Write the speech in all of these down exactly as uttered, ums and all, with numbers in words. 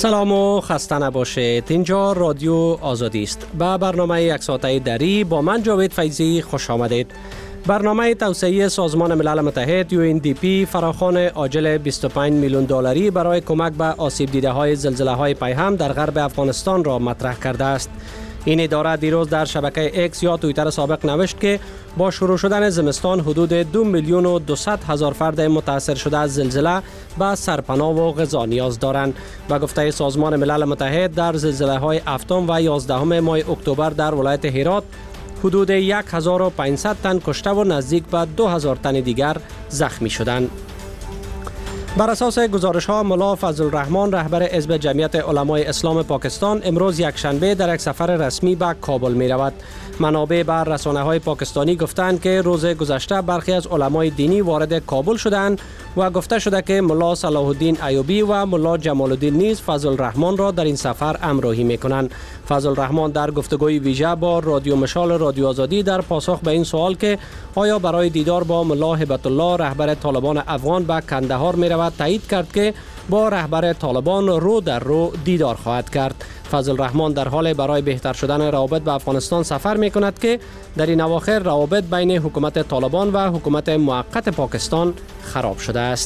سلام و خسته نباشید. اینجا رادیو آزادی است. با برنامه یک ساعته دری با من جاوید فیضی خوش آمدید. برنامه توسعه سازمان ملل متحد یو ان دی پی فراخوان عاجل بیست و پنج میلیون دلاری برای کمک به آسیب دیده های زلزله های پیهم در غرب افغانستان را مطرح کرده است. این اداره دیروز در شبکه اکس یا توییتر سابق نوشت که با شروع شدن زمستان حدود دو میلیون و دویست هزار فرد متاثر شده از زلزله به سرپناه و غذا نیاز دارند. و گفته سازمان ملل متحد در زلزله های هفتم و یازدهم ماه اکتبر در ولایت هرات حدود هزار و پانصد تن کشته و نزدیک به دو هزار تن دیگر زخمی شدند. بر اساس گزارش ها ملا فضل الرحمن رهبر حزب جمعیت علمای اسلام پاکستان امروز یک شنبه در یک سفر رسمی به کابل می رود. منابع بر رسانه های پاکستانی گفتند که روز گذشته برخی از علمای دینی وارد کابل شدند و گفته شده که ملا صلاح الدین ایوبی و ملا جمال الدین نیز فضل الرحمن را در این سفر همراهی می کنند. فضل الرحمن در گفتگوی ویژه با رادیو مشال رادیو آزادی در پاسخ به این سوال که آیا برای دیدار با ملا هبت الله رهبر طالبان افغان به کندهار می رود تایید کرد که با رهبر طالبان رو در رو دیدار خواهد کرد. فضل الرحمن در حال برای بهتر شدن روابط به افغانستان سفر می کند که در این اواخر روابط بین حکومت طالبان و حکومت موقت پاکستان خراب شده است.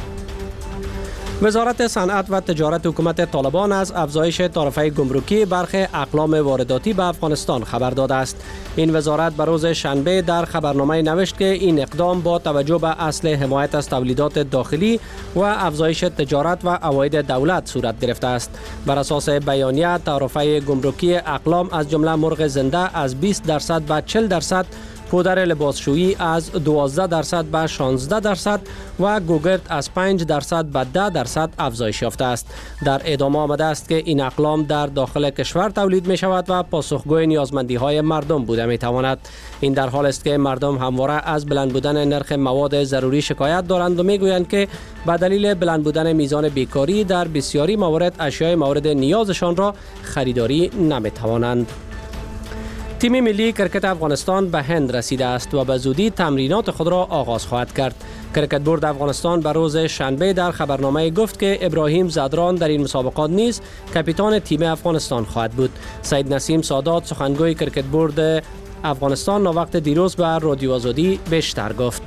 وزارت صنعت و تجارت حکومت طالبان از افزایش تعرفه گمرکی برخی اقلام وارداتی به افغانستان خبر داده است. این وزارت به روز شنبه در خبرنامه نوشت که این اقدام با توجه به اصل حمایت از تولیدات داخلی و افزایش تجارت و عواید دولت صورت گرفته است. بر اساس بیانیه تعرفه گمرکی اقلام از جمله مرغ زنده از بیست درصد به چهل درصد، پودر لباسشویی از دوازده درصد به شانزده درصد و گوگرد از پنج درصد به ده درصد افزایش یافته است. در ادامه آمده است که این اقلام در داخل کشور تولید می شود و پاسخگوی نیازمندی های مردم بوده می تواند. این در حال است که مردم همواره از بلند بودن نرخ مواد ضروری شکایت دارند و می گویند که به دلیل بلند بودن میزان بیکاری در بسیاری موارد اشیای مورد نیازشان را خریداری نمی توانند. تیم ملی کرکت افغانستان به هند رسیده است و به زودی تمرینات خود را آغاز خواهد کرد. کرکت بورد افغانستان به روز شنبه در خبرنامه گفت که ابراهیم زدران در این مسابقات نیز کاپیتان تیم افغانستان خواهد بود. سید نسیم سادات سخنگوی کرکت بورد افغانستان وقت دیروز به رادیو آزادی بیشتر گفت.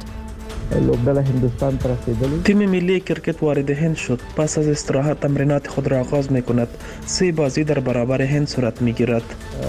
تیم ملی کرکت وارد هند شد. پس از استراحت تمرینات خود را آغاز می کند. سه بازی در برابر هند صورت می گیرد.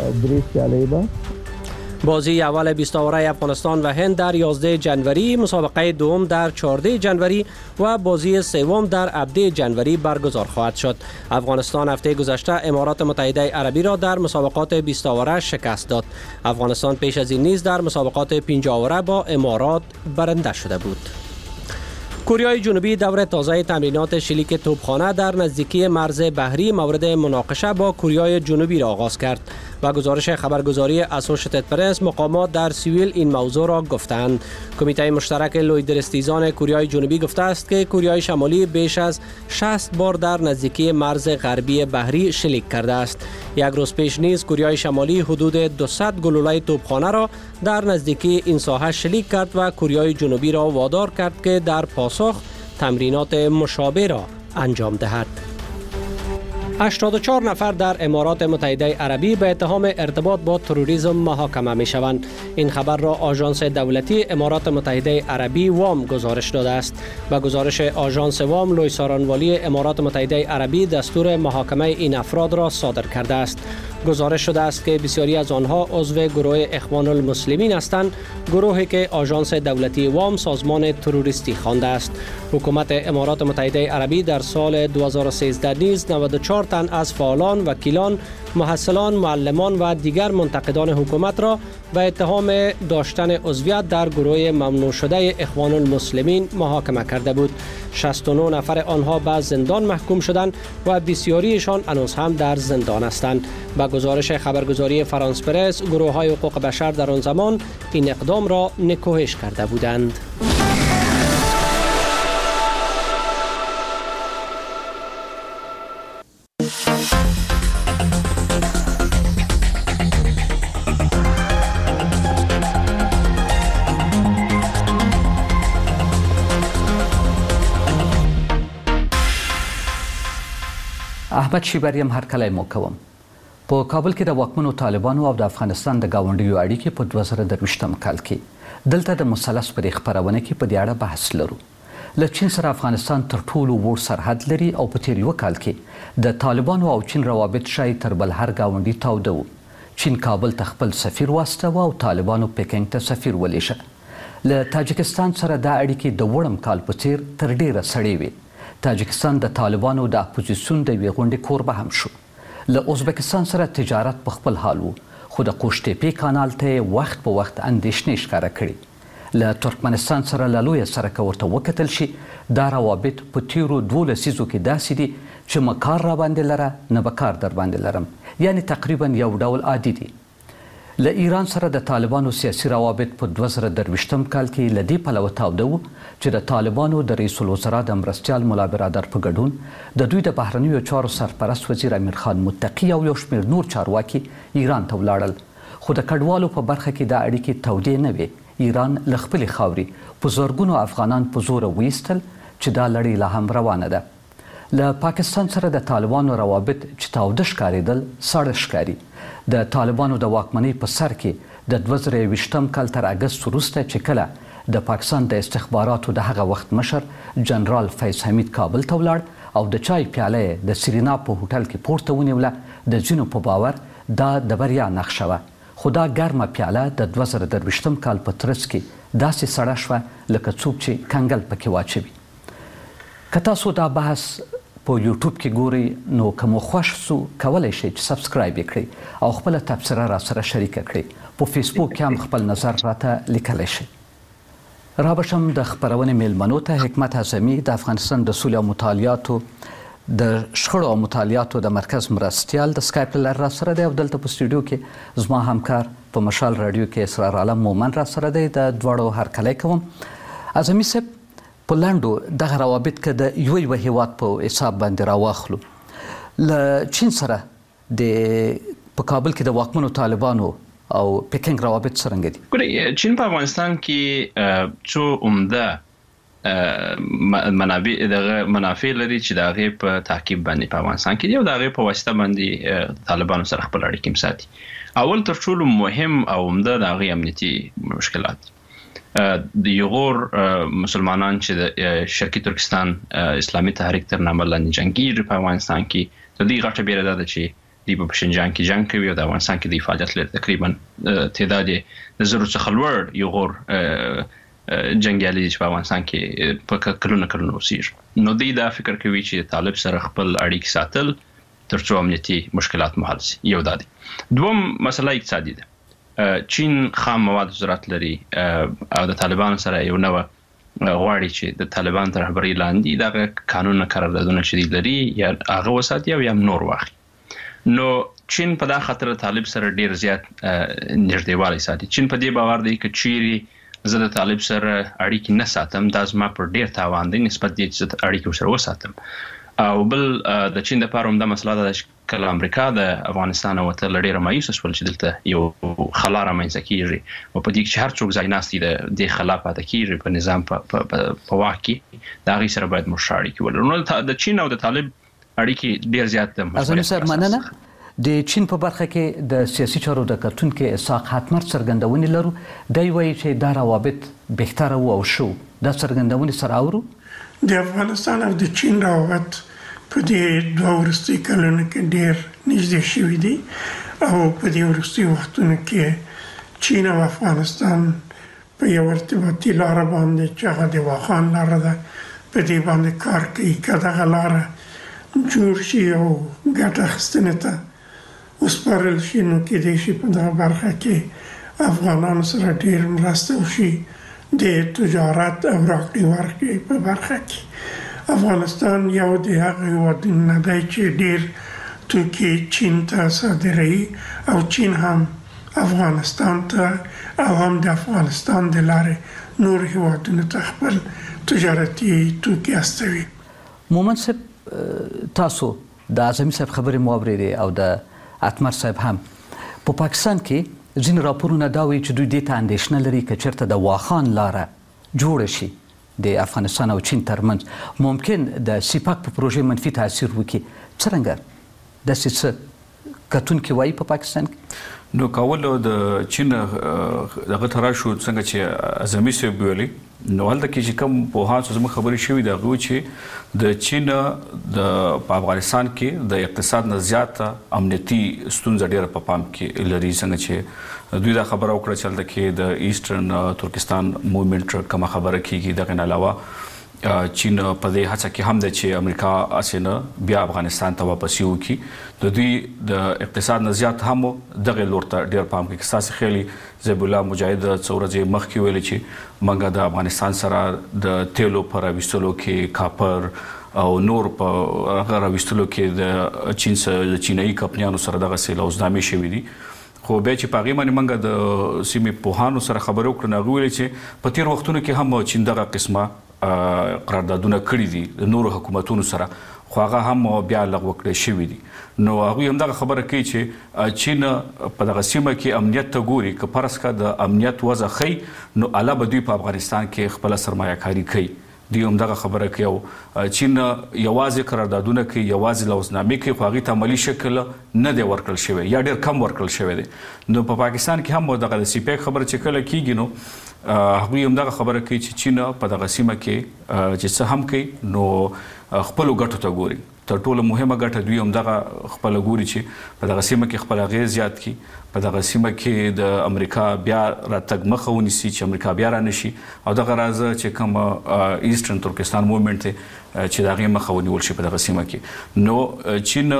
بازی اول بیست اوره افغانستان و هند در یازده جنوری، مسابقه دوم در چهارده جنوری و بازی سوم در هفده جنوری برگزار خواهد شد. افغانستان هفته گذشته امارات متحده عربی را در مسابقات بیست اوره شکست داد. افغانستان پیش از این نیز در مسابقات پنجاه اوره با امارات برنده شده بود. کره جنوبی دور تازه تمرینات شلیک توپخانه در نزدیکی مرز بحری مورد مناقشه با کره جنوبی را آغاز کرد و گزارش خبرگزاری اسوشیتد پرس مقامات در سیول این موضوع را گفتند. کمیته مشترک لویدرستیزان کره جنوبی گفته است که کره شمالی بیش از شصت بار در نزدیکی مرز غربی بحری شلیک کرده است. یک روز پیش نیز کره شمالی حدود دویست گلوله توپخانه را در نزدیکی این ساحه شلیک کرد و کره جنوبی را وادار کرد که در پاسخ تمرینات مشابه را انجام دهد. هشتاد و چهار نفر در امارات متحده عربی به اتهام ارتباط با تروریسم محاکمه می شوند. این خبر را آژانس دولتی امارات متحده عربی وام گزارش داده است. با گزارش آژانس وام، لوی سارانوالی امارات متحده عربی دستور محاکمه این افراد را صادر کرده است. گزارش شده است که بسیاری از آنها عضو گروه اخوان المسلمین هستند، گروهی که آژانس دولتی وام سازمان تروریستی خوانده است. حکومت امارات متحده عربی در سال دو هزار و سیزده نیز نود و چهار تن از فعالان، وکیلان، محصلان، معلمان و دیگر منتقدان حکومت را به اتهام داشتن عضویت در گروه ممنوع شده اخوان المسلمین محاکمه کرده بود. شصت و نه نفر آنها به زندان محکوم شدند و بسیاریشان هنوز هم در زندان هستند. با گزارش خبرگزاری فرانس پرس، گروه های حقوق بشر در آن زمان این اقدام را نکوهش کرده بودند. احمد شیبری هم هرکلی مو کوم. په کابل کې د واکمنو طالبانو او د افغانستان د ګاونډیو اړیکې په دوه زره درویشتم کال کې دلته د مثلث پر خپرونه کې په دې اړه بحث لرو. له چین سره افغانستان تر ټولو وړ سرحد لري او په تیر یو کال کې د طالبانو او چین روابط شای تر بل هر ګاونډي تاوده و. چین کابل ته خپل سفیر واستاوه او طالبانو پیکنګ ته سفیر ولیږه. له تاجکستان سره دا اړیکې د وړم کال په څیر تر ډیره سړې وې. تاجکستان د طالبانو د اپوزیسیون د یوې غونډې کوربه هم شو. له ازبکستان سره تجارت په خپل حال و، خو د قوشتېپې کانال ته وخت په وخت اندېښنې ښکاره کړي. له ترکمنستان سره له لویه سرکه ورته وکتل شي، دا روابط په تیرو دوو لسیزو کې داسې دي چې مکار را باندې لره نه به کار در باندې لرم، یعنی تقریبا یو ډول عادي دي. له ایران سره د طالبانو سیاسي روابط په دوه زره درویشتم کال کې له دې پلوه تاوده و چې د طالبانو د رئیس الوزرا د مرستیال ملا برادر په ګډون د دوی د بهرنیو چارو سرپرست وزیر امیر خان متقي او یو شمېر نور چارواکي ایران ته ولاړل. خو د کډوالو په برخه کې دا اړیکې تودې نه وې. ایران له خپلې خاورې په زرګونو افغانان په زوره ویستل چې دا لړۍ لا هم روانه ده. له پاکستان سره د طالبانو روابط چې تاوده ښکارېدل ساړه ښکاري. د طالبانو د واکمنۍ په سر کې د دوه زره یوویشتم کال تر اګست وروسته چې کله د پاکستان د استخباراتو د هغه وخت مشر جنرال فیض حمید کابل ته ولاړ او د چای پیاله د سرینا په هوټل کې پورته ونیوله، د ځینو په باور دا د بریا نښه وه. خو دا ګرمه پیاله د دوه زره درویشتم کال په ترڅ کې داسې سړه شوه لکه څوک چې کنګل پکې واچوي. که تاسو دا بحث په یوټیوب کې ګورئ نو که مو خوښ سو کولی شئ چې سبسکرایب یې کړئ او خپله تبصره را سره شریکه کړئ. په فیسبوک کې هم خپل نظر راته لیکلی شئ. را بشم د خپرونې میلمنو ته حکمت اعظمي د افغانستان د سولې او مطالعاتو د شخړو او مطالعاتو د مرکز مرستیال د سکایپ له لارې را سره دی او دلته په سټوډیو کې زما همکار په مشال راډیو کې اسرار عالم مومن را سره دی. د دواړو هرکلی کوم. اعظمي صاحب، په لنډو دغه روابط که د یو یو هیواد په حساب باندې راواخلو، له چین سره د په کابل کې د واکمنو طالبانو او پیکنګ روابط څرنګه دي؟ ګورئ، چین په افغانستان کې څو عمده منابع دغه منافع لري چې د هغې په تعقیب باندې په افغانستان کې دي او د هغې په واسطه باندې طالبانو سره خپل اړیکې هم ساتي. اول تر ټولو مهم او عمده د هغې امنیتي مشکلات د یغور مسلمانان چې د شرقي ترکستان اسلامي تحریک تر نامه لاندې جنګیږي په افغانستان کې، د دوی غټه بیره دا ده چې دوی په شینجان کې جنګ کوي او د افغانستان کې دوی فعالیت لري. تقریبا تعداد یې د زرو څخه لوړ یغور جنګیالي چې په افغانستان کې په کلونه کلونه اوسېږي. نو دوی دا فکر کوي چې طالب سره خپل اړیکې ساتل تر څو امنیتي مشکلات مو حل شي. یو دا دی. دوم مسله اقتصادي ده. چین خام مواد ضرورت لري او د طالبانو سره یو نوه غواړي چې د طالبان تر رهبرۍ لاندې دغه قانون قراردادونه چې دوی لري یا هغه وساتي او یا نور واخلي. نو چین په دا خاطر طالب سره ډیر زیات نږدېوالی ساتي. چین په دې باور دی که چیرې زه د طالب سره اړیکې نه ساتم دا زما پر ډیر تاوان دی نسبت دې چې زه اړیکې ورسره وساتم. او بل د چین دپاره همدا مسله ده چې کله امریکا د افغانستان وتل ډېره مایوسه شول چې دلته یو خلا رامنځته کېږي او په دې کې چې هر څوک ځای ناست د دې خلا پاتې کېږي په نظام په واک کې، د هغې سره باید موږ ښه اړیکې ولرو. نو د چین او د طالب اړیکې ډېر زیات اعظمي صاحب، مننه. د چین په برخه کې د سیاسي چارو د کتونکي اسحاق حتمر څرګندونې لرو. دی وایي چې دا روابط بهتره وو او ښه وو. دا څرګندونې سره اورو. د افغانستان او د چین روابط په دې دوه وروستیو کلونو کې ډېر نږدې شوي دي او په دې وروستیو وختونو کې چین او افغانستان په یو ارتباطي لاره باندې چې هغه د واخان لاره ده په دې باندې کار کوي. که دغه لاره جوړ شي او ګټه اخیستنې ته وسپارل شي نو کیدای شي په دغه برخه کې افغانانو سره ډېر مرسته وشي د تجارت او راکړې ورکړې په برخه کې. افغانستان یو د هغه هېوادونو نه دی چې ډېر توکي چین ته صادروي او چین هم افغانستان ته او هم د افغانستان د لارې نور هېوادونو ته خپل تجارتي توکي استوي. مومن صاحب، تاسو د اعظمي صاحب خبرې مو اورېدې او د اتمر صاحب هم. په پاکستان کې ځینې راپورونه دا وایي چې دوی دې ته اندېښنه لري که چېرته د واخان لاره جوړه شي د افغانستان او چین ترمنځ ممکن د سیپاک په پروژې منفي تاثیر وکړي. څرنګه داسې څه کتونکي وایي په پاکستان کې؟ نو کول د چین دغه ترا شو څنګه چې اعظمي صاحب ویلي نو هلته کې چې کوم پوهان څه زموږ خبرې شوې ده هغه چې د چین د په افغانستان کې د اقتصاد نه زیات امنیتي ستونزې ډېره په پام کې لري څنګه چې دوی دا خبره وکړه چې هلته کې د ایسټرن ترکستان موومېنټ کومه خبره کېږي دغه نه علاوه چین په دې هڅه کې هم د چې امریکا اسنه بیا افغانستان ته واپس یو کی د دوی د اقتصاد نه زیات هم دغه لور ته ډېر پام کې اساس خېلي زیب الله مجاهد څورځي مخ کې ویل چې منګه د افغانستان سره د تیلو پر وستلو کې کاپر او نور په هغه وستلو کې د چین سره د چینایي کمپنیانو سره دغه سیل اوسنامې شوې دي خو به چې پاغي باندې منګه د سیمې پوهانو سره خبرو کړنه غوړي چې په تیر وختونو کې هم چین دغه قسمه قراردادونه کړی دي د نورو حکومتونو سره خو هغه هم بیا لغوه کړی شوی دي نو هغه هم دغه خبره کوي چې چین په دغه سیمه کې امنیت ته ګوري که فرض کا د امنیت وضع خي نو الا بدوی په افغانستان کې خپل سرمایه کاری کوي دی هم دغه خبره کوي او چین یوازې قراردادونه کوي یوازې لوزنامې کوي خو هغه ته عملی شکل نه دی ورکړل شوی یا ډیر کم ورکړل شوی دی نو په پاکستان کې هم دغه سی پی خبره چې کله کیږي نو هغه هم دغه خبره کوي چې چین په دغه سیمه کې چې څه هم کوي نو خپل ګټو ته ګوري تر ټولو مهمه ګټه دوی هم دغه خپل ګوري چې په دغه سیمه کې خپل غیر زیات کی په دغه سیمه کې د امریکا بیا راتګ مخه ونیسي چې امریکا بیا را نشي او دغه راز چې کوم ایسټرن ترکستان موومېنټ چې دغه مخه ونیول شي په دغه سیمه کې نو چین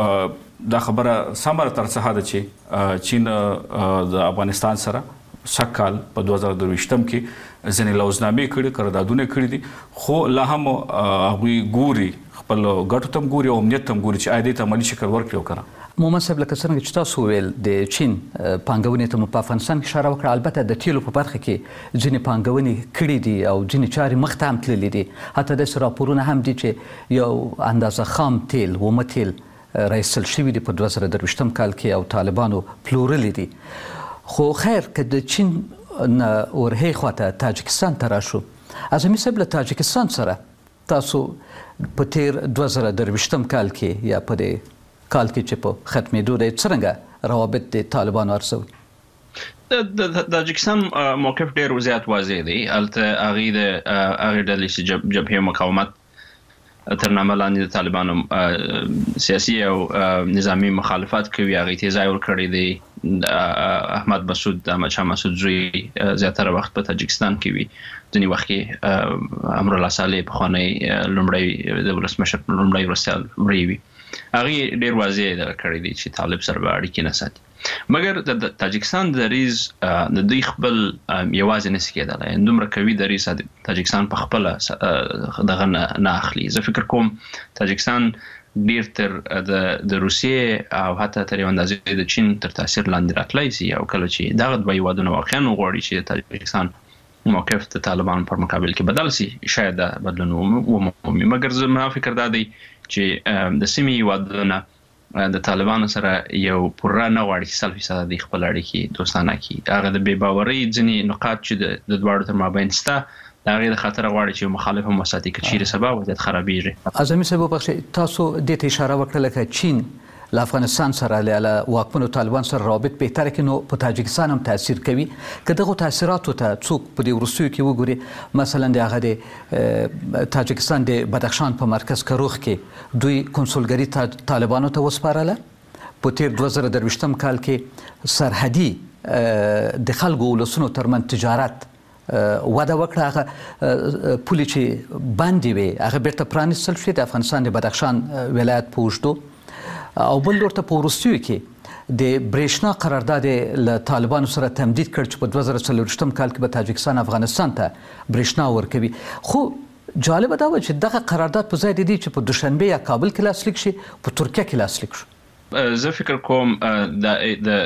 دا خبره سمره تر څه ده چې چین د افغانستان سره سکهال په دوه زره درویشتم کې ځنې لوزنامې کړي قراردادونه کړي دي خو لا هم هغوی ګوري خپل ګټو ته ګوري او امنیت ته ګوري چې آیا دې ته عملي شکل ورکړي او کنه مومن صاحب لکه څنګه چې تاسو ویل د چین پانګونې ته مو په افغانستان کې اشاره وکړه البته د تیلو په برخه کې ځینې پانګونې کړي دي او ځینې چارې مخته هم تللي دي حتی داسې راپورونه هم دي چې یو اندازه خام تیل اومه تیل راایستل شوي دي په دوه زره درویشتم کال کې او طالبانو پلورلي دي خو خیر که د چین نه ورهی خواته تاجکستان ته راشو اعظمي صاحب له تاجکستان سره تاسو په تیر دوه زره درویشتم کال کې یا په دې کال کې چې په ختمېدو دی څرنګه روابط د طالبانو ارزوي د تاجکستان موقف ډېر زیات واضح دی هلته هغې د هغې ډلې چې جبهې مقاومت تر نامه لاندې د طالبانو سیاسي او نظامی مخالفت کوي هغې ته ځای ورکړی دی احمد مسعود احمد شاه مسعود زوی زیاتره وخت په تاجکستان کې وي ځینې وخت کې امرالله صالح پخوانی لومړی د ولسمشر لومړی مرستیال وړی وي هغې ډېر واضح دغه کړی دی چې طالب سره به اړیکې نه ساتي مګر د تاجکستان دریځ د دوی خپل یوازې نشي کېدلی دومره قوي دریځ تاجکستان په خپله دغه نه اخلي زه فکر کوم تاجکستان ډېر تر د روسیې او حتی تر یو اندازې د چین تر تاثیر لاندې راتلی سي او کله چې دغه دوه هېوادونه واقعا وغواړي چې د تاجکستان موقف د طالبانو پر مقابل کې بدل سي شاید دا بدلون ومومي مګر زما فکر دا دی چې د سیمې هېوادونه د طالبانو سره یو پوره نه غواړي چې سل فیصده د خپل اړیکې دوستانه کړي هغه د بې باورۍ ځینې نقاط چې د دواړو تر مابین شته د هغې د خطره غواړي چې مخالف هم وساتي که چیرې سبا وضعیت خرابېږي اعظمي صاحب وبخښئ تاسو دې ته اشاره وکړه لکه چین له افغانستان سره له واکمنو طالبان سره رابط بهتره کړي نو په تاجکستان هم تاثیر کوي که دغو تاثیراتو ته څوک په دې وروستیو کې وګوري مثلا د هغه د تاجکستان د بدخشان په مرکز کروخ کې دوی کنسولګري طالبانو ته وسپارله په تیر دوه زره درویشتم کال کې سرحدي د خلکو ولسونو ترمنځ تجارت وده وکړه هغه پولې چې بندې وې هغه بیرته پرانیستل شوې د افغانستان د بدخشان ولایت په اوږدو او بل ورته په وروستیو کې د برېښنا قرارداد له طالبانو سره تمدید کړ چې په دوه زره څلوېښتم کال کې به تاجکستان افغانستان ته برېښنا ورکوي خو جالبه دا وه چې دغه قرارداد په ځای د دې چې په دوشنبه یا کابل کې لاسلیک شي په ترکیه کې لاسلیک شو زه فکر کوم د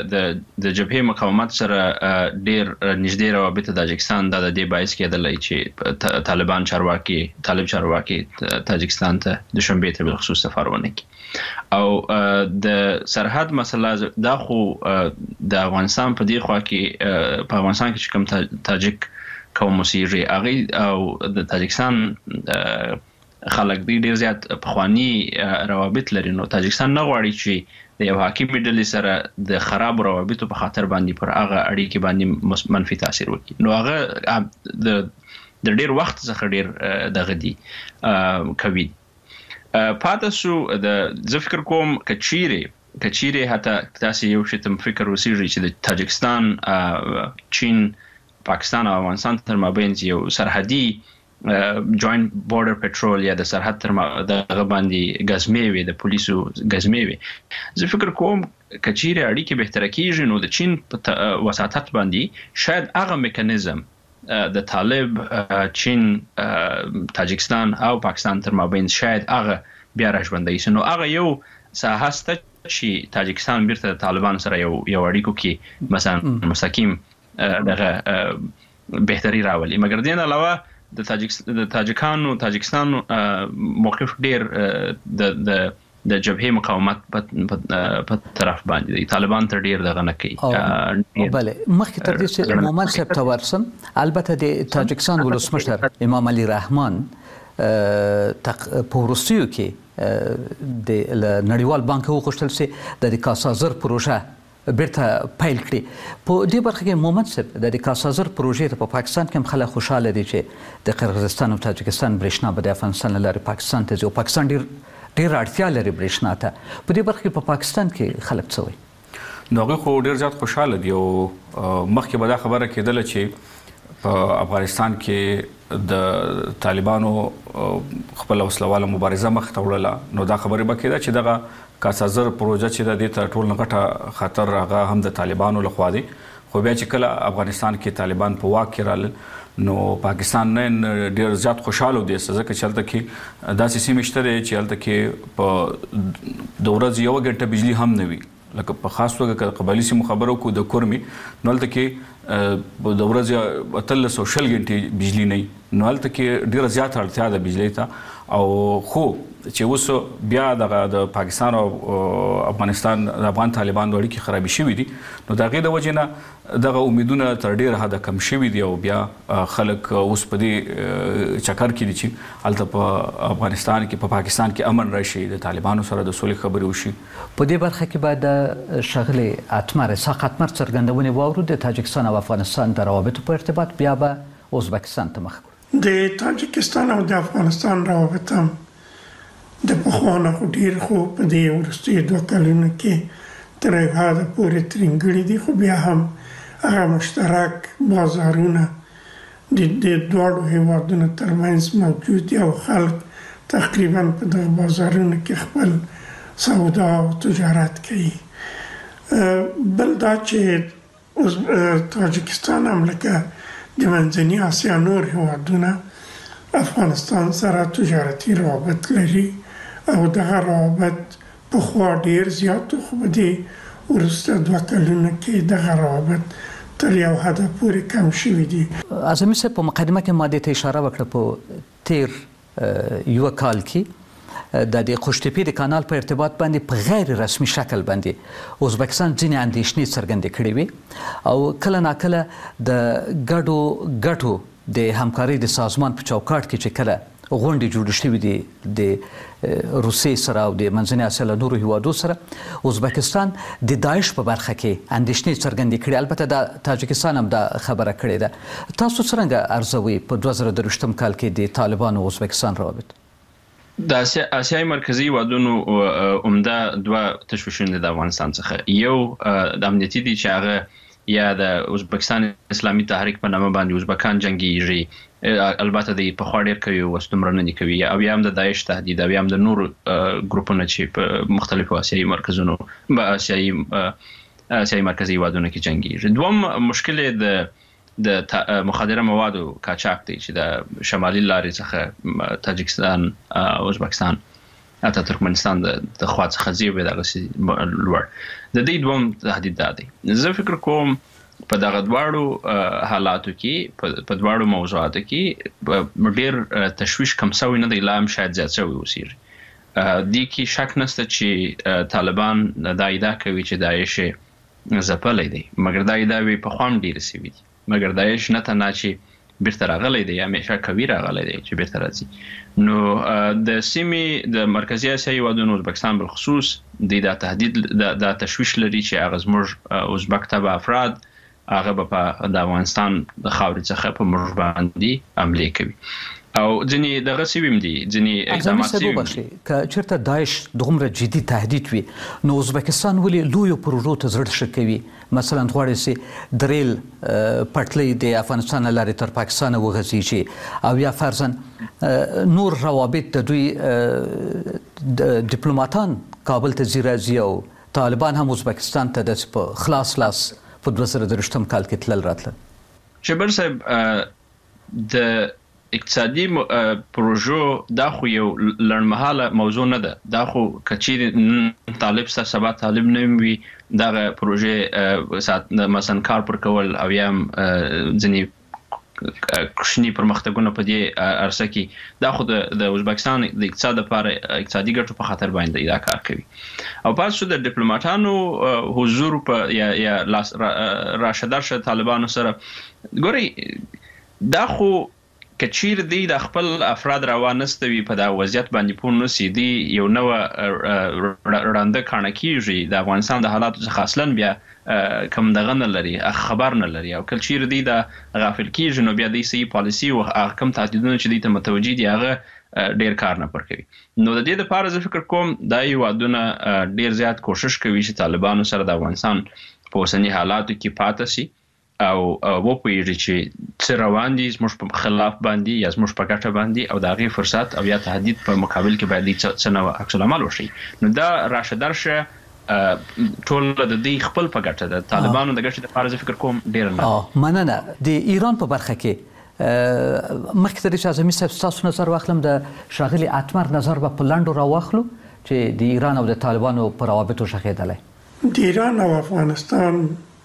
د جبهې مقاومت سره ډېر نږدې روابط د تاجکستان دا د دې باعث کېدلی چې طالبان چارواکي طالب چارواکي تاجکستان ته دوشنبې ته بالخصوص سفر ونه کړي او د سرحد مسله دا خو د افغانستان په دې خوا کې په افغانستان کې چې کوم تاجک قوم اوسېږي هغې او د تاجکستان خلک دی ډیر زیات پخوانی روابط لري. نو تاجکستان نه غواړي چې د یو حاکمي ډلې سره د خراب روابطو په خاطر باندې پر هغه اړیکې باندې منفي تاثیر وکړي. نو هغه د د ډیر وخت څخه ډیر دغه دی کوي. پاتې شو د زه فکر کوم کچيره کچيره حتی تاسو یو شی تم فکر وسیږي چې د تاجکستان، چین، پاکستان او افغانستان تر مابین یو سرحدي جوائنٹ بورډر پټرول یا د سرحد تر دغه باندې غزمې وي، د پولیسو غزمې وي. زه فکر کوم کچيره اړیکې بهتره کیږي نو د چین په وساطت باندې شاید هغه میکانیزم د طالب، چین، تاجکستان او پاکستان تر مابین شاید هغه بیا راژوندي شي. نو هغه یو ساحه ست چې تاجکستان بیرته د طالبان سره یو یو اړیکو کې مثلا مستقیم دغه بهتري راولي. مګر دین علاوه د تاجکستان د تاجکانو تاجکستان موقف ډیر د د د جبهه مقاومت په طرف باندې دی. طالبان تر ډیر دغه نه کوي. بله مخکې تر دې چې مومن صاحب ته ورسم، البته د تاجکستان ولسمشر امام علي رحمان په وروستیو کې د نړیوال بانک وغوښتل چې د کاسازر پروژه بیرته پیل کړي. په دې برخه کې مومن صاحب د کاسازر پروژې په پاکستان کې هم خلک خوشاله دي چې د قرغیزستان او تاجکستان برېښنا به د افغانستان له لارې پاکستان ته ځي او پاکستان ډېر ډېر اړتیا لري برېښنا ته. په دې برخه کې په پاکستان کې خلک څه وایي؟ نو هغوی خو ډېر زیات خوشاله دي او مخکې به دا خبره کېدله چې په افغانستان کې د طالبانو خپل وسلواله مبارزه مخ ته وړله. نو دا خبره به کېده چې دغه کاسازر پروژه چې د دې تر ټولو غټه خطر هغه هم د طالبانو لخوا دی. خو بیا چې کله افغانستان کې طالبان په واک کې رالل نو پاکستان نه ډیر زیات خوشاله دی ځکه چې هلته کې داسې سیمې شته چې هلته کې په د ورځې یوه ګنټه بجلي هم نه وي. لکه په خاص توګه که قبایلي سیمو خبرو کو د کورمي نو هلته کې د ورځې اتلس او شل ګنټې بجلي نه وي. نو هلته کې ډیره زیاته اړتیا ده بجلۍ ته. او خو چې اوس بیا دغه د پاکستان او افغانستان د افغان طالبانو اړیکې خرابې شوي دي نو د هغې د وجې نه دغه امیدونه تر ډېره حده کم شوي دي او بیا خلک اوس په دې چکر کې دي چې هلته په افغانستان کې په پاکستان کې امن راشي، د طالبانو سره د سولې خبرې وشي. په دې برخه کې باید د ښاغلي اتمر اسحاق اتمر څرګندونې واورو د تاجکستان او افغانستان د روابطو په ارتباط، بیا به ازبکستان ته مخ کړو. د تاجکستان او د افغانستان روابط هم د پخوانه خو ډیر خو په دې وروستیو دوه کلونو کې تر یو حده پورې ترینګړي دي، خو بیا هم هغه مشترک بازارونه د دواړو هیوادونو ترمنځ موجود دي او خلک تقریبا په دغه بازارونو کې خپل سودا او تجارت کوي. بل دا چې تاجکستان هم لکه د منځني اسیا نور هیوادونه افغانستان سره تجارتي روابط لري او دغه روابط پخوا ډیر زیات خو په دې وروسته دوه کلونو کې دغه روابط تر یو حده پورې کم شوي دي. اعظمي صاحب په مقدمه کې ما دې ته اشاره وکړه په تیر یوه کال کې د دې خوشتپې د کانال په ارتباط باندې په غیر رسمي شکل باندې ازبکستان ځینې اندېښنې څرګندې کړې وي او کله ناکله د ګډو ګټو د همکارۍ د سازمان په چوکاټ کې چې کله غونډې جوړې شوې دي د روسیې سره او د منځنۍ اسیا له نورو هیوادو سره، ازبکستان د داعش په برخه کې اندېښنې څرګندې کړې. البته د تاجکستان هم دا خبره کړې ده. تاسو څرنګه ارزوئ په دوه زره درویشتم کال کې د طالبانو او ازبکستان روابط؟ د اسیای مرکزي هیوادونو عمده دوه تشویشونه د افغانستان څخه، یو د امنیتي دي چې هغه یا د ازبکستان اسلامي تحریک په نامه باندې ازبکان جنګیږي، البته د په خوا ډېر کوي او ستومرنه کوي، او یا هم د داعش تهدید او یا هم د نورو ګروپونو چې په مختلفو اسیایي مرکزونو په اسیایي اسیایي مرکزي هیوادونو کې جنګیږي. دوم مشکل د د مخدره موادو قاچاق دی چې د شمالي لارې څخه تاجکستان او ازبکستان حتی ترکمنستان د خوا څخه ځي به دغسې لوړ د دې دوم تهدید دا دی. زه فکر کوم په دغه دواړو حالاتو کې په دواړو موضوعاتو کې ډېر تشویش کم سوی نه دی، لا هم شاید زیات سوی اوسیږي. دې کې شک نشته چې طالبان دا ادعا کوي چې داعش یې ځپلی دی، مګر دا ادعاوې پخوا هم ډېرې سوي دي. مګر داعش نه تنها چې بیرته راغلی دی، همیشه قوي راغلی دی چې بیرته راځي. نو د سیمې د مرکزی اسیا هیوادونو ازبکستان بالخصوص د تهدید د تشویش لري چې هغه زموږ ازبک تبع افراد هغه په د افغانستان د خاورې څخه په موږ باندې حمله کوي او ځینې دغه سیویم دي، ځینې اقدامات سیویم دي. که چېرته داعش دومره جدي تهدید وي نو ازبکستان ولې لویو پروژو ته زړه ښه کوي؟ مثلا غواړي چې د ریل پټلۍ د افغانستان له لارې تر پاکستانه وغځېږي او یا فرضاً نور روابط د دوی ډیپلوماتان کابل ته ځي راځي او طالبان هم ازبکستان ته داسې په خلاص لاس په دوه زره درویشتم کال کې تلل راتلل. شبر صاحب د اقتصادي پروژو دا خو یو لړمحاله موضوع نه ده، دا خو کچې طالب سره سبا طالب نه وي دغه پروژې مثلا کار پر کول او یا ځینې کوچني پرمختګونه په دې عرصه کې دا خو د ازبکستان د اقتصاد لپاره اقتصادي ګټو په خاطر باندې دا کار کوي. او پس شو د ډیپلوماټانو حضور په یا یا راشدارشه طالبانو سره ګوري دا خو کچیر دی د خپل افراد روانستوي په دا وضعیت باندې پون نسی دی یو نو رانده کانه کیږي د افغانستان د حالات څخه اصلا بیا کم دغه نه لري خبر نه لري او کلچیر دی د غافل کیږي نو بیا د سی پالیسی او حکم تهدیدونه چې دی ته متوجي دی هغه ډیر کار نه پر کوي. نو د دې لپاره زه فکر کوم دا یو ودونه ډیر زیات کوشش کوي چې طالبانو سره د افغانستان په اوسنی حالاتو کې پاتې شي او و پوهیږي چې څه روان دي زموږ په خلاف باندې یا زموږ په ګټه باندې او د هغې فرصت او یا تهدید په مقابل کې باید څه نوع عکس العمل وشي. نو دا راشه درشه ټول د دې خپل په ګټه د طالبانو د ګټې لپاره زه فکر کوم ډېر نه مننه. د ایران په برخه کې مخکې تر دې چې اعظمي صاحب ستاسو نظر واخلم د ښاغلي اتمر نظر به په لنډو راواخلو چې د ایران او د طالبانو په روابطو شخېدلی. د ایران او افغانستان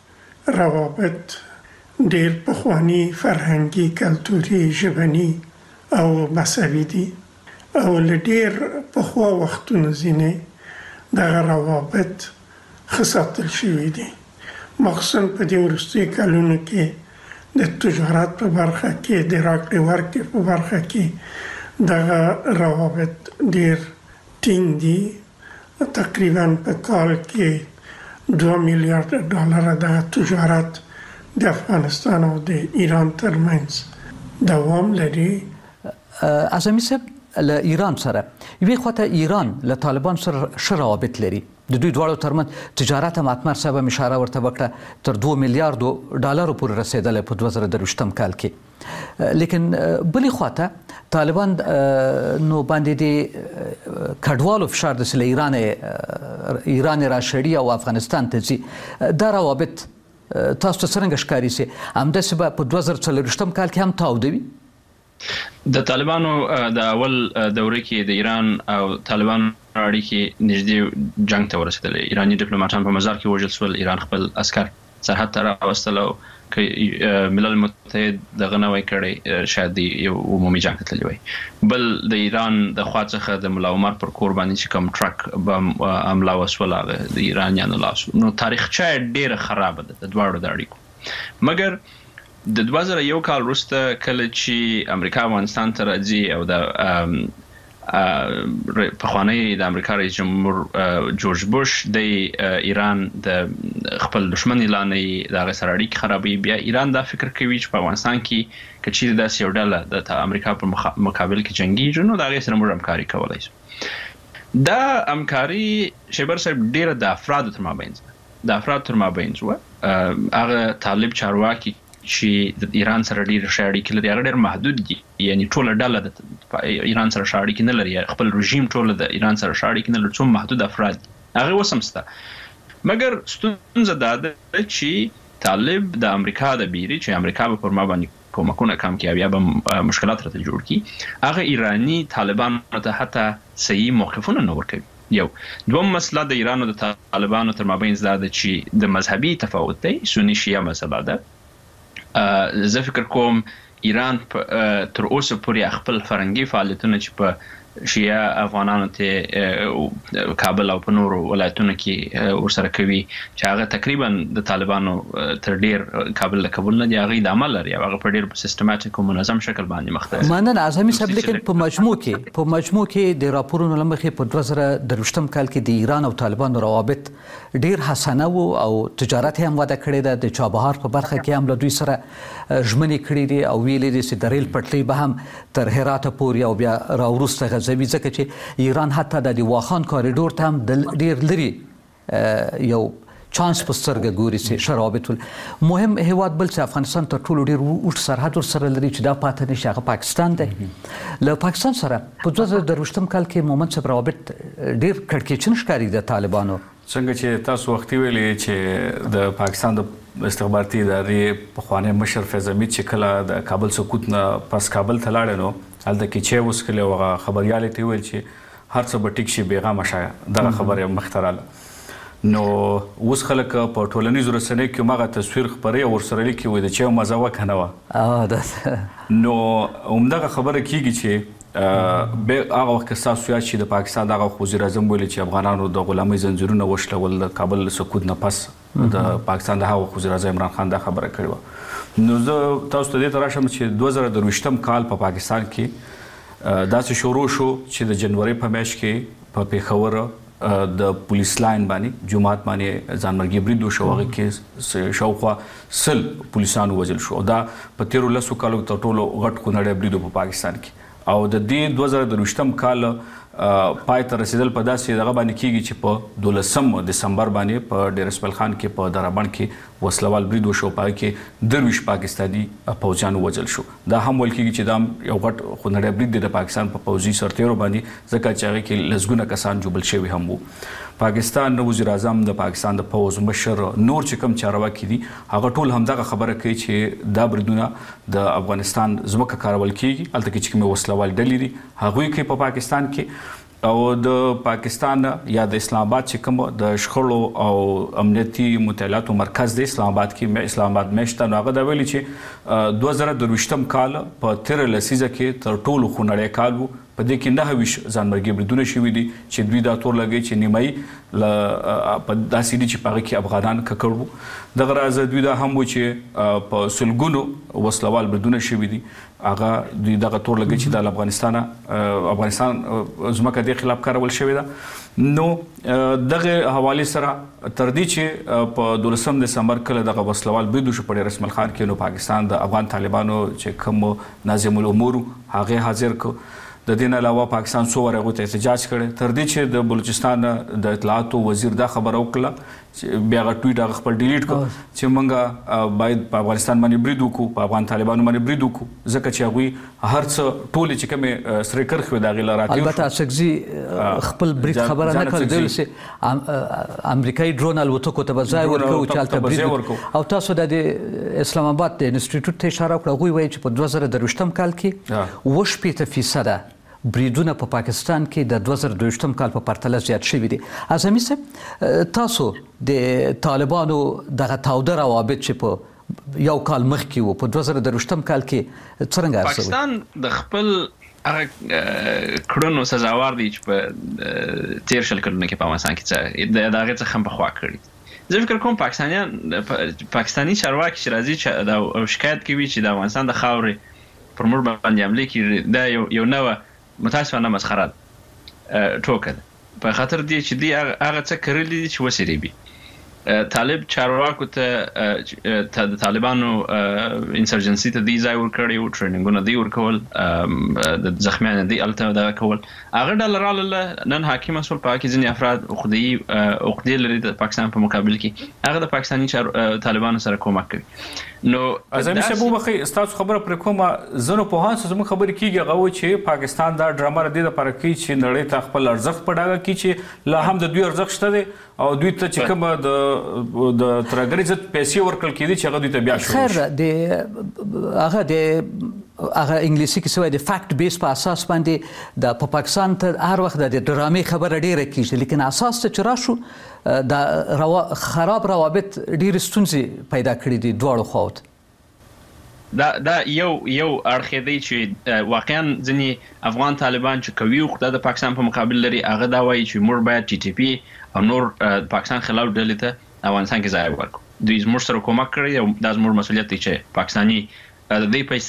روابط ډېر پخواني فرهنګي کلتوري ژبني او مذهبي دي او له ډېر پخوا وختونو ځینې دغه روابط ښه ساتل شوي دي، مخصوصا په دې وروستیو کلونو کې د تجارت په برخه کې د راکړې ورکړې په برخه کې دغه روابط ډېر ټینګ دي. تقریبا په کال کې دوه میلیارډ ډالر د تجارت د افغانستان او د ایران ترمنځ دوام لري. اعظمي صاحب له ایران سره یوې خواته ایران له طالبان سره ښه روابط لري، د دوی دواړو ترمنځ تجارت هم اتمر صاحب هم اشاره ورته وکړه تر دوه میلیارډو ډالرو پورې رسېدلی په دوه زره درویشتم کال کې. لیکن بلې خواته طالبان نو باندې د کډوالو فشار داسې له ایران ایران راشړي او افغانستان ته ځي، دا روابط تاسو ته څرنګه ښکاري چې همداسې به په دوه زره څلوېښتم کال کې هم تاوده وي؟ د طالبانو د اول دوره کې د ایران او طالبانو اړیکې نږدې جنگ ته ورسېدلې. ایراني ډیپلوماټان په مزار کې وژل شول، ایران خپل عسکر سرحد ته راوستل او که ملل متحد دغه نه وای کړی شاید یو عمومي جنگ ته تللی وای. بل د ایران د خوا څخه د ملا عمر پر کور باندې چې کوم ټرک بم حمله وسوله هغه د ایرانیانو لاس. نو تاریخچه ډېره خرابه ده د دواړو د اړیکو. مګر د دوه زره یو کال وروسته کله چې امریکا افغانستان ته راځي او د پخوانی د امریکا رئیس جمهور جورج بوش د ایران د خپل دشمن اعلانوي د هغه سره اړیکې خرابوي، بیا ایران دا فکر کوي چې په افغانستان کې که چیرې داسې یو ډله د امریکا په مقابل کې جنګیږي نو د هغې سره موږ همکاري کولی شو. دا همکاري شیبر صاحب ډېره د افرادو تر مابینځ د افرادو تر مابینځ وه. هغه طالب چارواکي چې د ایران سره ډېر ښه اړیکې لري هغه ډېر محدود دي، یعنی ټوله ډله د ایران سره ښه اړیکې نه لري، خپل رژیم ټوله د ایران سره ښه اړیکې نه لري، څو محدود افراد دي، هغه اوس هم شته. مګر ستونزه دا ده چې طالب د امریکا د بیري چې امریکا به پر ما باندې کومکونه کم کړي او یا به مشکلات راته جوړ کړي، هغه ایراني طالبانو ته حتی صحیح موقفونه نه ورکوي. یو دوم مسله د ایران او د طالبانو تر مابینځ دا ده چې د مذهبي تفاوت دی، سني شیعه مسله ده. زه فکر کوم ایران تر اوسه پورې خپل فرهنګي فعالیتونه چې په شیعه افغانانو ته کابل او په نورو ولایتونو کې ورسره کوي چې هغه تقریبا د طالبانو تر ډیر کابل له قبول نه دی هغه د عمل لري هغه په ډیر سیستماتیک او منظم شکل باندې مخ ته مننه اعظمي صاحب. لیکن په مجموع کې په مجموع کې د راپورونو لمخې په دوه زره درویشتم کال کې د ایران او طالبانو روابط ډیر حسنه وو او تجارت هم وده کړې ده. د چابهار په برخه کې هم له دوی سره ژمنې کړې دي او ویلې دي چې د ریل پټلۍ به هم تر هرات پورې او بیا راوروسته غځوي ځکه چې ایران حتی د واخان کوریډور ته هم ډیر لري یو چانس په سترګه ګوري چې شرابط مهم هیواد بل چې افغانستان تر ټولو ډیر اوږد سرحد ورسره لري چې دا پاتې نشي هغه پاکستان دی. له پاکستان سره په دوه زره درویشتم کال کې مومند صاحب روابط ډیر کړکېچن ښکاري د طالبانو. څنګه چې تاسو وختي ویلي چې د پاکستان د استخباراتي ادارې پخوانی مشر فیض حمید چې کله د کابل سقوط نه پس کابل ته لاړ نو هلته کې چې وسکله هغه خبريال ته ویل چې هر څه به ټیک شي بیغمه شه دغه خبره مختراله نو اوس خلک په ټولنیزو رسنیو کې ماغه تصویر خبري او سره لیکي وي د چې مزه وکنه وا نو همدغه خبره کیږي چې به هغه وخت تاسو یا چې د پاکستان دغه وزیر اعظم ویلي چې افغانانو د غلامۍ زنجیرونه وشلول د کابل سقوط نه پس د پاکستان د هغه وزیر اعظم عمران خان دا خبره کړې و. نو زه تاسو ته دې تراشم چې دوه زره درویشتم کال په پاکستان کې داسې شروع شو چې د جنوري په میاشت کې په پیښور د پولیس لاین باندې جماعت باندې ځانمرګي برید وشو هغه کې شاوخوا سل پولیسانو وژل شو. دا په تیرو لسو کالو تر ټولو غټ کونړی برید په پاکستان کې او د دې دوه زره درویشتم کال پای ته رسیدل په داسې دغه باندې کېږي چې په دولسم دسمبر باندې په ډیر اسماعیل خان کې په درابڼ کې وسلوال برید وشو په کې درویش پاکستاني پوځیان وژل شو. دا هم ویل کېږي چې دا یو غټ خونړی برید دی د پاکستان په پوځي سرتیرو باندې ځکه چې هغه کې لسګونه کسان جوبل شوي هم وو. پاکستان وزیر اعظم د پاکستان د پوز مشر نور چې کوم چارواکي دي هغه ټول همدغه خبره کوي چې دا بریدونه د افغانستان ځمکه کارول کیږي هلته کې چې کوم وسلوال ډلې دي هغوی کې په پاکستان کې او د پاکستان یا د اسلام آباد چې کوم د شخړو او امنیتي مطالعاتو مرکز د اسلام آباد کې اسلام آباد مشته نو هغه دا ویلي چې دوه زره درویشتم کال په تیر لسیزه کې تر ټولو خونړی کال وو. په دې کې نه ویش ځانمرګي بریدونه شوي دي چې دوی دا تور لګي چې نیمایي په داسې دي چې په هغه کې افغانان ککړ وو. دغه راز دوی دا هم و چې په سلګونو وسلوال بریدونه شوي دي هغه دوی دغه تور لګي چې د افغانستان افغانستان ځمکه د خلاف کارول شوې ده. نو دغه حواله سره تر دې چې په دولسم دسمبر کله دغه وسلوال برید وشو په ډیر اسماعیل خان کې نو پاکستان د افغان طالبانو چې کوم ناظم الامور هغه حاضر کو. د دې نه علاوه پاکستان څو ورغو ته احتجاج کړي تر دې چې د بلوچستان د اطلاعاتو وزیر دا خبره وکړه چې بیا غ ټویټ هغه خپل ډیلیټ کړ چې موږ باید په افغانستان باندې برید وکړو په افغان طالبانو باندې برید وکړو ځکه چې هغوی هر څه ټول چې کومه سره کرخو د غیلا راتیو. البته اسکزي خپل برید خبره نه کړل چې امریکایي ډرون الوتکو ته ځای ورکو چې البته برید او تاسو د اسلام آباد د انسټیټیوټ ته اشاره وکړه غوي وایي چې په دوه زره درویشتم کال کې اووه شپېته فیصده بریدونه په پاکستان کې د دوه زره دویشتم کال په پرتله زیات شوي دي. اعظمي صاحب تاسو د طالبانو دغه تاوده روابط چې په یو کال مخکې وو په دوه زره درویشتم کال کې څرنګه ارزوي؟ پاکستان د خپل هغه کړنو سزاوار دي چې په تیر شل کلونو کې په افغانستان کې د هغې څخه هم پخوا کړي. زه فکر کوم پاکستانیان پاکستاني چارواکي چې راځي چې شکایت کوي چې د افغانستان د خاورې پر موږ باندې حملې کوي دا یو نوه متاسفانه مسخره ټوکه ده په خاطر دی چې دی هغه څه کړلي دي چې وسري بي طالب چارواکو ته د طالبانو انسرجنسي ته دی ځای ورکړی او ټریننګونه دی ورکول د زخمیانو دی الته دا کول هغه ډالراله نن حاکم مسول پاکي ځینې افراد عقدي عقدي لري د پاکستان په مقابل کې هغه د پاکستاني طالبانو سره کومک کوي. نو اعظمي صاحب وبخي استاد خبره پر کومه زنه په هانس زموږ خبرې کیږي هغه چې پاکستان دا ډرامه ردی د پر کوي چې نړۍ ته خپل ارزښت پډاګه کی چې لا هم د دوی ارزښت شته دي او دوی ته چې کوم د د ترګری عزت پیسې ورکړل کیدي چې هغه دوی ته بیا شو خیر د هغه د هغه انګلیسي کې سوی د فیکټ بیس په اساس باندې د په پاکستان ته هر وخت د ډرامې خبره ډیره کیږي لیکن اساس ته چې راشو د خراب روابط ډیر ستونزې پیدا کړې دي دواړو خواوو. دا دا یو یو اړخ دی چې واقعا ځینې افغان طالبان چې کوي خو د پاکستان په مقابل لري هغه دا وایي چې موږ باید ټي ټي پی او نور پاکستان خلاف ډلې ته افغانستان کې ځای ورکړو دوی زموږ سره کومک کړی او دا زموږ مسؤلیت دی چې پاکستاني د دې په